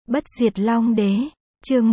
Bất diệt Long Đế, chương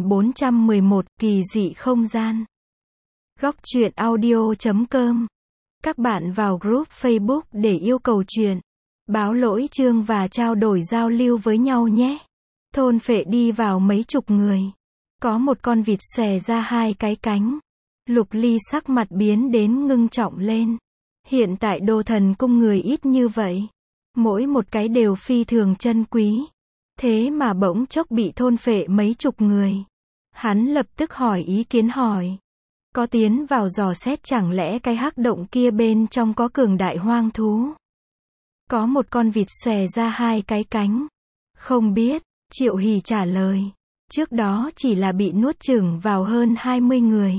1411, kỳ dị không gian. Góc truyện audio.com. Các bạn vào group Facebook để yêu cầu truyện, báo lỗi chương và trao đổi giao lưu với nhau nhé. Thôn phệ đi vào mấy chục người. Có một con vịt xòe ra hai cái cánh. Lục Ly sắc mặt biến đến ngưng trọng lên. Hiện tại Đô Thần Cung người ít như vậy. Mỗi một cái đều phi thường chân quý. Thế mà bỗng chốc bị thôn phệ mấy chục người. Hắn lập tức hỏi ý kiến hỏi. Có tiến vào dò xét chẳng lẽ cái hắc động kia bên trong có cường đại hoang thú? Có một con vịt xòe ra hai cái cánh. Không biết, Triệu Hỷ trả lời. Trước đó chỉ là bị nuốt chửng vào hơn 20 người.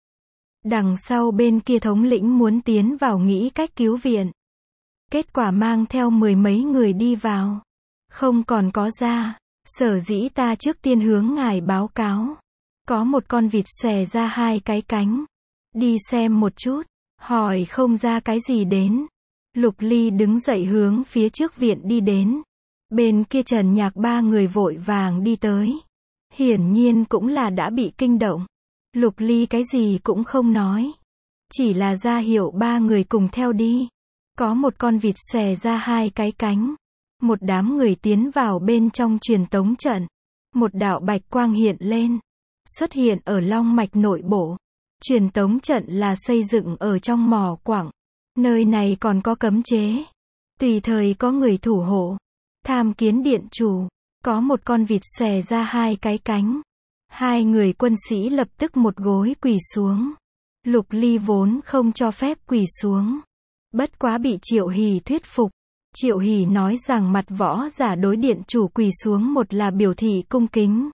Đằng sau bên kia thống lĩnh muốn tiến vào nghĩ cách cứu viện. Kết quả mang theo mười mấy người đi vào. Không còn có ra. Sở dĩ ta trước tiên hướng ngài báo cáo. Có một con vịt xòe ra hai cái cánh. Đi xem một chút. Hỏi không ra cái gì đến. Lục Ly đứng dậy hướng phía trước viện đi đến. Bên kia Trần Nhạc ba người vội vàng đi tới. Hiển nhiên cũng là đã bị kinh động. Lục Ly cái gì cũng không nói. Chỉ là ra hiệu ba người cùng theo đi. Có một con vịt xòe ra hai cái cánh. Một đám người tiến vào bên trong truyền tống trận. Một đạo bạch quang hiện lên. Xuất hiện ở long mạch nội bộ. Truyền tống trận là xây dựng ở trong mỏ quặng. Nơi này còn có cấm chế. Tùy thời có người thủ hộ. Tham kiến điện chủ. Có một con vịt xòe ra hai cái cánh. Hai người quân sĩ lập tức một gối quỳ xuống. Lục Ly vốn không cho phép quỳ xuống. Bất quá bị Triệu Hỷ thuyết phục. Triệu Hỷ nói rằng mặt võ giả đối điện chủ quỳ xuống một là biểu thị cung kính.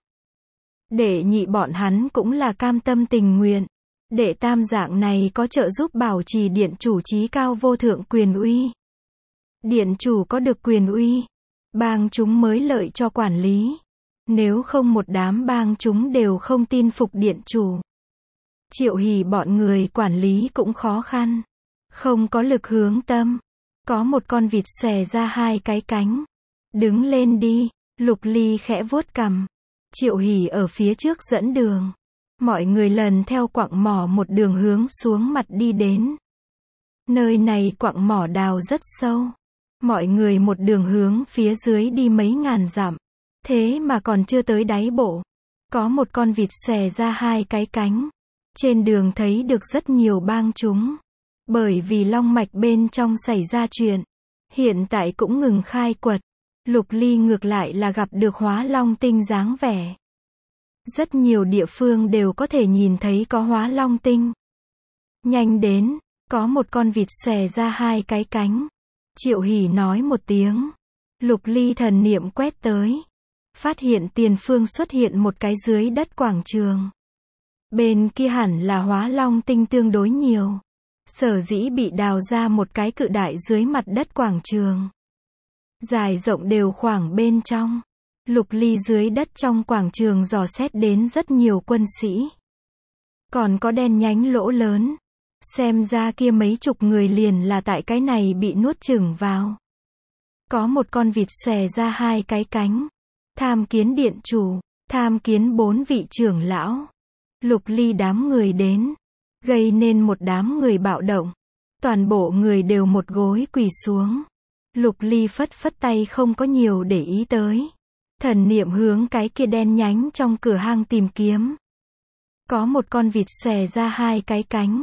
Đệ nhị bọn hắn cũng là cam tâm tình nguyện. Đệ tam dạng này có trợ giúp bảo trì điện chủ chí cao vô thượng quyền uy. Điện chủ có được quyền uy. Bang chúng mới lợi cho quản lý. Nếu không một đám bang chúng đều không tin phục điện chủ. Triệu Hỷ bọn người quản lý cũng khó khăn. Không có lực hướng tâm. Có một con vịt xòe ra hai cái cánh. Đứng lên đi. Lục Ly khẽ vuốt cằm. Triệu Hỷ ở phía trước dẫn đường. Mọi người lần theo quặng mỏ một đường hướng xuống mặt đi đến. Nơi này quặng mỏ đào rất sâu. Mọi người một đường hướng phía dưới đi mấy ngàn dặm. Thế mà còn chưa tới đáy bộ. Có một con vịt xòe ra hai cái cánh. Trên đường thấy được rất nhiều bang chúng. Bởi vì long mạch bên trong xảy ra chuyện. Hiện tại cũng ngừng khai quật. Lục Ly ngược lại là gặp được hóa long tinh dáng vẻ. Rất nhiều địa phương đều có thể nhìn thấy có hóa long tinh. Nhanh đến, có một con vịt xòe ra hai cái cánh. Triệu Hỷ nói một tiếng. Lục Ly thần niệm quét tới. Phát hiện tiền phương xuất hiện một cái dưới đất quảng trường. Bên kia hẳn là hóa long tinh tương đối nhiều. Sở dĩ bị đào ra một cái cự đại dưới mặt đất quảng trường. Dài rộng đều khoảng bên trong. Lục Ly dưới đất trong quảng trường dò xét đến rất nhiều quân sĩ. Còn có đen nhánh lỗ lớn. Xem ra kia mấy chục người liền là tại cái này bị nuốt chửng vào. Có một con vịt xòe ra hai cái cánh. Tham kiến điện chủ. Tham kiến 4 vị trưởng lão. Lục Ly đám người đến. Gây nên một đám người bạo động. Toàn bộ người đều một gối quỳ xuống. Lục Ly phất phất tay không có nhiều để ý tới. Thần niệm hướng cái kia đen nhánh trong cửa hang tìm kiếm. Có một con vịt xòe ra hai cái cánh.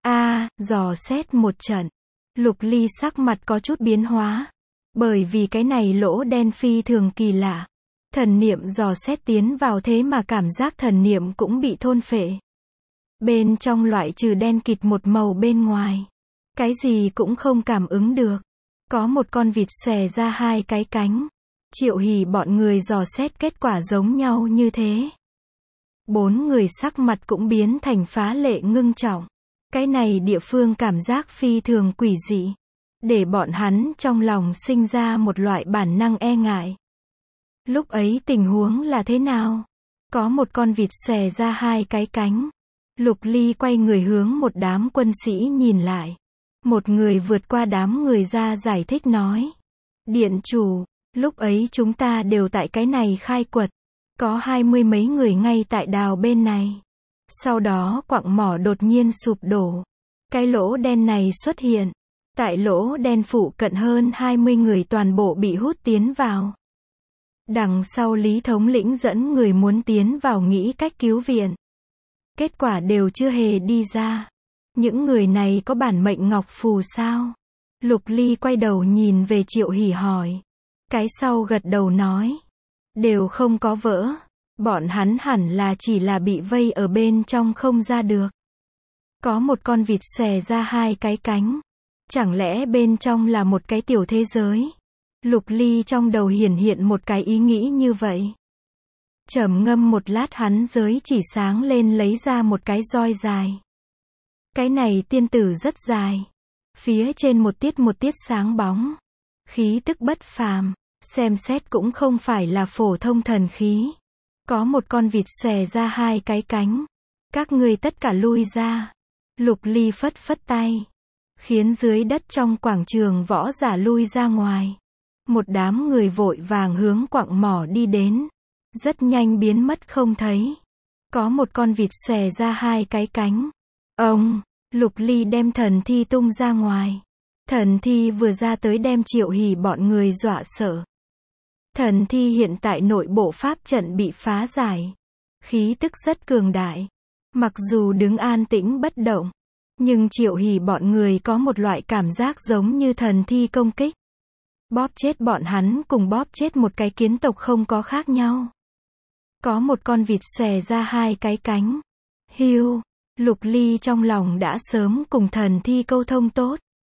Dò xét một trận. Lục Ly sắc mặt có chút biến hóa. Bởi vì cái này lỗ đen phi thường kỳ lạ. Thần niệm dò xét tiến vào thế mà cảm giác thần niệm cũng bị thôn phệ. Bên trong loại trừ đen kịt một màu bên ngoài. Cái gì cũng không cảm ứng được. Có một con vịt xòe ra hai cái cánh. Triệu Hỷ bọn người dò xét kết quả giống nhau như thế. 4 người sắc mặt cũng biến thành phá lệ ngưng trọng. Cái này địa phương cảm giác phi thường quỷ dị. Để bọn hắn trong lòng sinh ra một loại bản năng e ngại. Lúc ấy tình huống là thế nào? Có một con vịt xòe ra hai cái cánh. Lục Ly quay người hướng một đám quân sĩ nhìn lại. Một người vượt qua đám người ra giải thích nói. Điện chủ, Lúc ấy chúng ta đều tại cái này khai quật. Có 20 mấy người ngay tại đào bên này. Sau đó quặng mỏ đột nhiên sụp đổ. Cái lỗ đen này xuất hiện. Tại lỗ đen phụ cận hơn 20 người toàn bộ bị hút tiến vào. Đằng sau Lý thống lĩnh dẫn người muốn tiến vào nghĩ cách cứu viện. Kết quả đều chưa hề đi ra. Những người này có bản mệnh ngọc phù sao? Lục Ly quay đầu nhìn về Triệu Hỷ hỏi. Cái sau gật đầu nói. Đều không có vỡ. Bọn hắn hẳn là chỉ là bị vây ở bên trong không ra được. Có một con vịt xòe ra hai cái cánh. Chẳng lẽ bên trong là một cái tiểu thế giới? Lục Ly trong đầu hiển hiện một cái ý nghĩ như vậy. Trầm ngâm một lát hắn giới chỉ sáng lên lấy ra một cái roi dài. Cái này tiên tử rất dài. Phía trên một tiết sáng bóng. Khí tức bất phàm. Xem xét cũng không phải là phổ thông thần khí. Có một con vịt xòe ra hai cái cánh. Các ngươi tất cả lui ra. Lục Ly phất phất tay. Khiến dưới đất trong quảng trường võ giả lui ra ngoài. Một đám người vội vàng hướng quặng mỏ đi đến. Rất nhanh biến mất không thấy. Có một con vịt xòe ra hai cái cánh. Ông, Lục Ly đem thần thi tung ra ngoài. Thần thi vừa ra tới đem Triệu Hỷ bọn người dọa sợ. Thần thi hiện tại nội bộ pháp trận bị phá giải. Khí tức rất cường đại. Mặc dù đứng an tĩnh bất động. Nhưng Triệu Hỷ bọn người có một loại cảm giác giống như thần thi công kích. Bóp chết bọn hắn cùng bóp chết một cái kiến tộc không có khác nhau. Có một con vịt xòe ra hai cái cánh. Hiu, Lục Ly trong lòng đã sớm cùng thần thi câu thông tốt.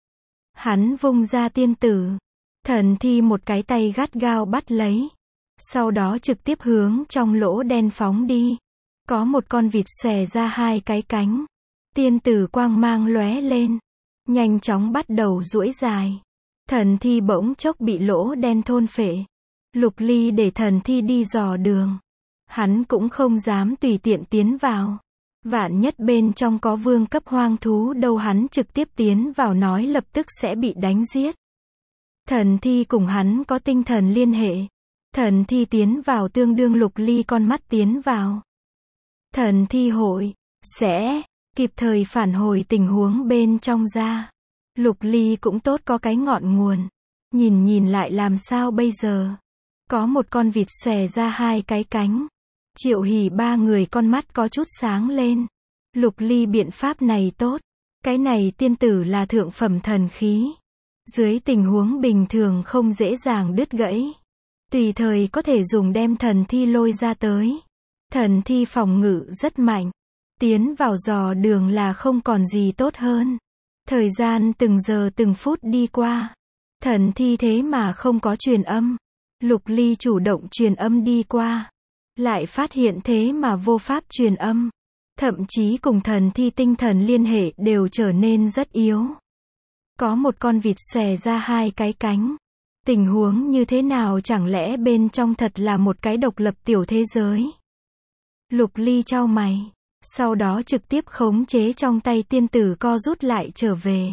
Hắn vung ra tiên tử. Thần thi một cái tay gắt gao bắt lấy. Sau đó trực tiếp hướng trong lỗ đen phóng đi. Có một con vịt xòe ra hai cái cánh. Tiên tử quang mang lóe lên. Nhanh chóng bắt đầu duỗi dài. Thần thi bỗng chốc bị lỗ đen thôn phệ. Lục Ly để thần thi đi dò đường. Hắn cũng không dám tùy tiện tiến vào. Vạn nhất bên trong có vương cấp hoang thú đâu hắn trực tiếp tiến vào nói lập tức sẽ bị đánh giết. Thần thi cùng hắn có tinh thần liên hệ. Thần thi tiến vào tương đương Lục Ly con mắt tiến vào. Thần thi hội sẽ kịp thời phản hồi tình huống bên trong ra. Lục Ly cũng tốt có cái ngọn nguồn. Nhìn lại làm sao bây giờ. Có một con vịt xòe ra hai cái cánh. Triệu Hỷ ba người con mắt có chút sáng lên. Lục Ly biện pháp này tốt. Cái này tiên tử là thượng phẩm thần khí. Dưới tình huống bình thường không dễ dàng đứt gãy. Tùy thời có thể dùng đem thần thi lôi ra tới. Thần thi phòng ngự rất mạnh. Tiến vào dò đường là không còn gì tốt hơn. Thời gian từng giờ từng phút đi qua. Thần thi thế mà không có truyền âm. Lục Ly chủ động truyền âm đi qua. Lại phát hiện thế mà vô pháp truyền âm. Thậm chí cùng thần thi tinh thần liên hệ đều trở nên rất yếu. Có một con vịt xòe ra hai cái cánh. Tình huống như thế nào chẳng lẽ bên trong thật là một cái độc lập tiểu thế giới. Lục Ly chau mày. Sau đó trực tiếp khống chế trong tay tiên tử co rút lại trở về.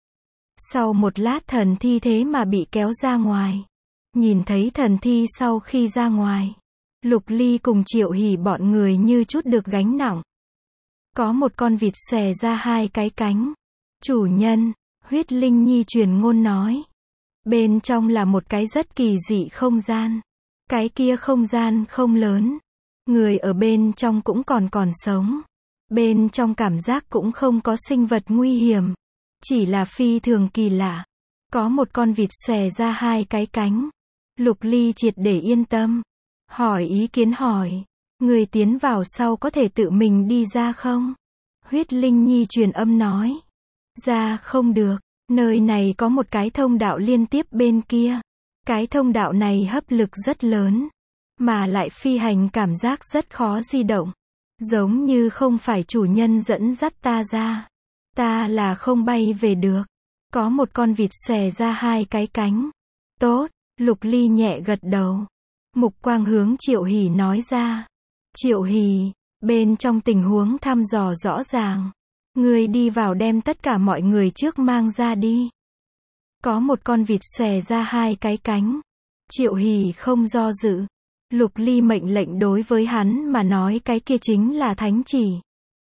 Sau một lát thần thi thế mà bị kéo ra ngoài. Nhìn thấy thần thi sau khi ra ngoài. Lục Ly cùng Triệu Hỷ bọn người như chút được gánh nặng. Có một con vịt xòe ra hai cái cánh. Chủ nhân, Huyết Linh Nhi truyền ngôn nói. Bên trong là một cái rất kỳ dị không gian. Cái kia không gian không lớn. Người ở bên trong cũng còn sống. Bên trong cảm giác cũng không có sinh vật nguy hiểm. Chỉ là phi thường kỳ lạ. Có một con vịt xòe ra hai cái cánh. Lục Ly triệt để yên tâm. Hỏi ý kiến hỏi. Người tiến vào sau có thể tự mình đi ra không? Huyết Linh Nhi truyền âm nói. Ra không được. Nơi này có một cái thông đạo liên tiếp bên kia. Cái thông đạo này hấp lực rất lớn. Mà lại phi hành cảm giác rất khó di động. Giống như không phải chủ nhân dẫn dắt ta ra. Ta là không bay về được. Có một con vịt xòe ra hai cái cánh. Tốt, Lục Ly nhẹ gật đầu. Mục quang hướng Triệu Hỷ nói ra. Triệu Hỷ, bên trong tình huống thăm dò rõ ràng. Người đi vào đem tất cả mọi người trước mang ra đi. Có một con vịt xòe ra hai cái cánh. Triệu Hỷ không do dự. Lục Ly mệnh lệnh đối với hắn mà nói cái kia chính là thánh chỉ.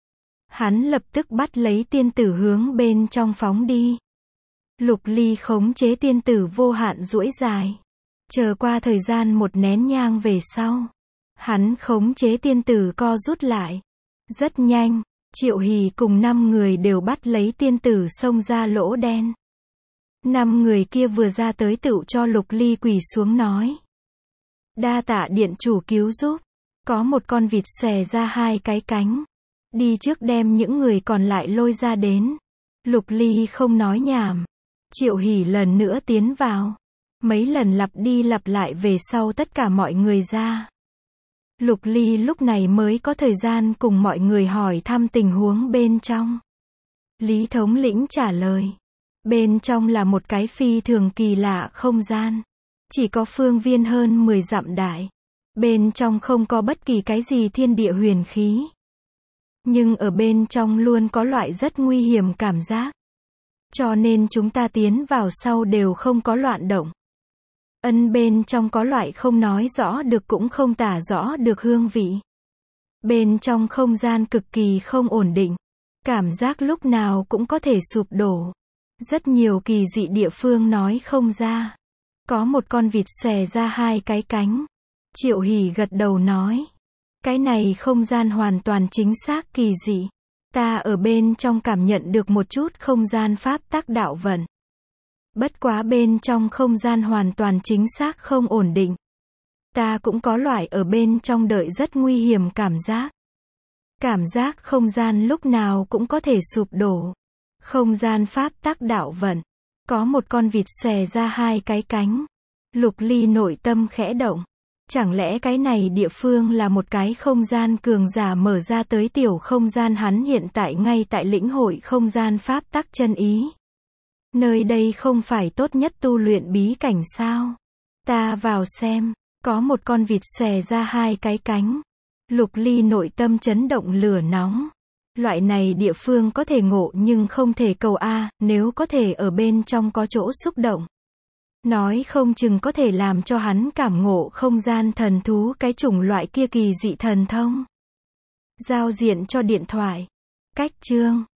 Hắn lập tức bắt lấy tiên tử hướng bên trong phóng đi. Lục Ly khống chế tiên tử vô hạn duỗi dài. Chờ qua thời gian một nén nhang về sau. Hắn khống chế tiên tử co rút lại. Rất nhanh, Triệu Hỷ cùng 5 người đều bắt lấy tiên tử xông ra lỗ đen. 5 người kia vừa ra tới tựu cho Lục Ly quỳ xuống nói. Đa tạ điện chủ cứu giúp. Có một con vịt xòe ra 2 cái cánh. Đi trước đem những người còn lại lôi ra đến. Lục Ly không nói nhảm. Triệu Hỷ lần nữa tiến vào. Mấy lần lặp đi lặp lại về sau tất cả mọi người ra. Lục Ly lúc này mới có thời gian cùng mọi người hỏi thăm tình huống bên trong. Lý thống lĩnh trả lời. Bên trong là một cái phi thường kỳ lạ không gian. Chỉ có phương viên hơn 10 dặm đại. Bên trong không có bất kỳ cái gì thiên địa huyền khí. Nhưng ở bên trong luôn có loại rất nguy hiểm cảm giác. Cho nên chúng ta tiến vào sau đều không có loạn động. Bên trong có loại không nói rõ được cũng không tả rõ được hương vị. Bên trong không gian cực kỳ không ổn định. Cảm giác lúc nào cũng có thể sụp đổ. Rất nhiều kỳ dị địa phương nói không ra. Có một con vịt xòe ra 2 cái cánh. Triệu Hỷ gật đầu nói. Cái này không gian hoàn toàn chính xác kỳ dị. Ta ở bên trong cảm nhận được một chút không gian pháp tắc đạo vận. Bất quá bên trong không gian hoàn toàn chính xác không ổn định. Ta cũng có loại ở bên trong đợi rất nguy hiểm cảm giác. Cảm giác không gian lúc nào cũng có thể sụp đổ. Không gian pháp tắc đạo vận. Có một con vịt xòe ra 2 cái cánh. Lục Ly nội tâm khẽ động. Chẳng lẽ cái này địa phương là một cái không gian cường giả mở ra tới tiểu không gian hắn hiện tại ngay tại lĩnh hội không gian pháp tắc chân ý. Nơi đây không phải tốt nhất tu luyện bí cảnh sao? Ta vào xem. Có một con vịt xòe ra 2 cái cánh. Lục Ly nội tâm chấn động lửa nóng. Loại này địa phương có thể ngộ nhưng không thể cầu a, nếu có thể ở bên trong có chỗ xúc động. Nói không chừng có thể làm cho hắn cảm ngộ không gian thần thú cái chủng loại kia kỳ dị thần thông. Giao diện cho điện thoại. Cách chương